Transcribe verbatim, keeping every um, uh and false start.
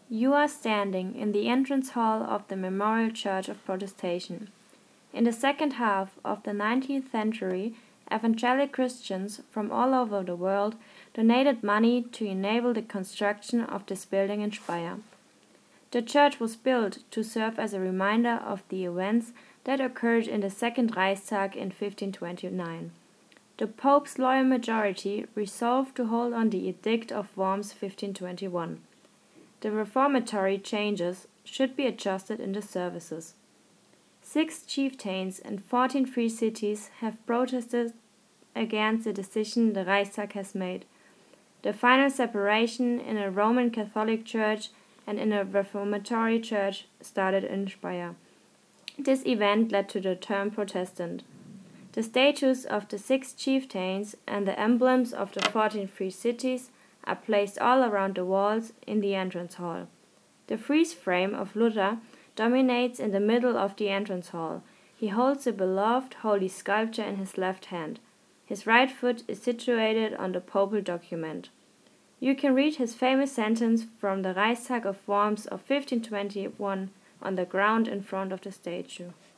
You are standing in the entrance hall of the Memorial Church of Protestation. In the second half of the nineteenth century, evangelical Christians from all over the world donated money to enable the construction of this building in Speyer. The church was built to serve as a reminder of the events that occurred in the Second Reichstag in fifteen twenty-nine. The Pope's loyal majority resolved to hold on the Edict of Worms fifteen twenty-one. The reformatory changes should be adjusted in the services. Six chieftains and fourteen free cities have protested against the decision the Reichstag has made. The final separation in a Roman Catholic Church and in a Reformatory Church started in Speyer. This event led to the term Protestant. The statues of the six chieftains and the emblems of the fourteen free cities are placed all around the walls in the entrance hall. The frieze frame of Luther dominates in the middle of the entrance hall. He holds a beloved holy sculpture in his left hand. His right foot is situated on the papal document. You can read his famous sentence from the Reichstag of Worms of fifteen twenty-one on the ground in front of the statue.